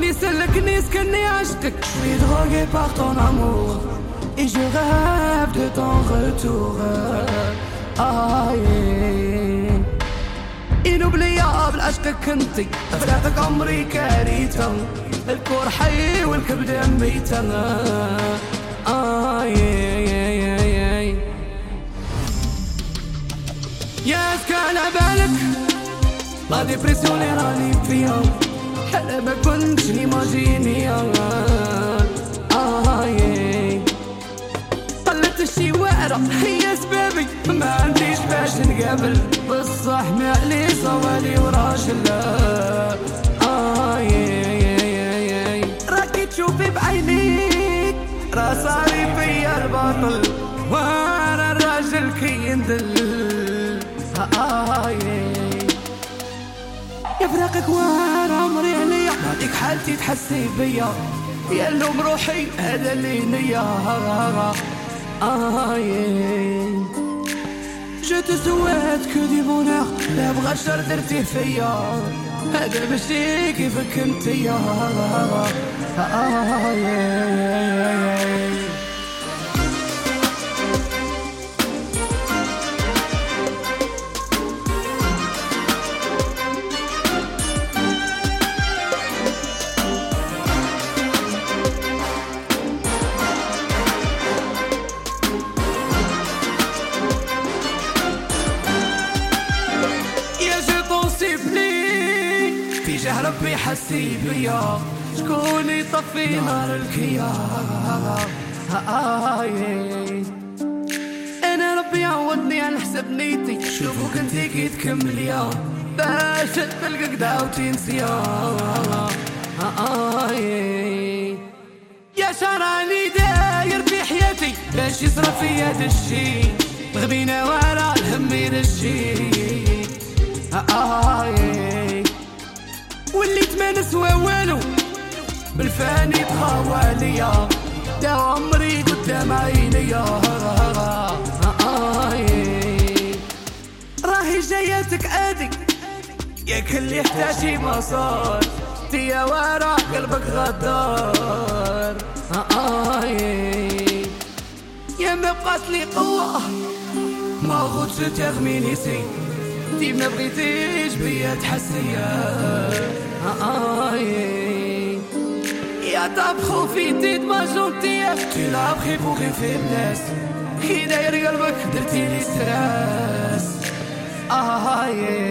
Ni celle qui n'est ce que n'est acheté. Je suis drogué par ton amour et je rêve de ton retour. Ah yeah. inoubliable عشقك انتي فراقك عمري كارثة الكور حي والكبد ميتة يا سكان بالك لا ديبرسيون اللي راني فيها حلا ما كنتش نيماجينيها قلت الشوارع هي سبابي ما عنديش باش نقابل بصح ما علي صوالي وراجل راكي تشوفي بعينيك راه صاري فيا البطل وانا الراجل كي يندل يا فراقك وانا عمري عليا هذيك حالتي تحسي بيا يا لوم روحي هذا اللي نيا Je te souhaite que du bonheur لا بغا الشر درتيه فيا هذا ماشي كيفك انتيا تجاه ربي حسي بيا شكون يطفي نار الكيا انا ربي عودني على حسب نيتي شوفو كنتي كي تكمليا باش تلقى كدا وتنسيا يا شراني داير في حياتي باش يصرف فيا هاد الشي غبينا ورا الهم يرشي وليت ما نسوى والو بالفاني بخواليا دا عمري قدام عينيا راهي جاياتك عادي يا كل يحتاجي مصار تيا ورا قلبك غدار يا ما بقات لي قوة ما غوتش تغميني سي انتي ما بغيتيش بيا تحسيا يا طاب خوفي ما جونتيا tu l'as pris pour une faiblesse كي داير قلبك درتي لي ستراس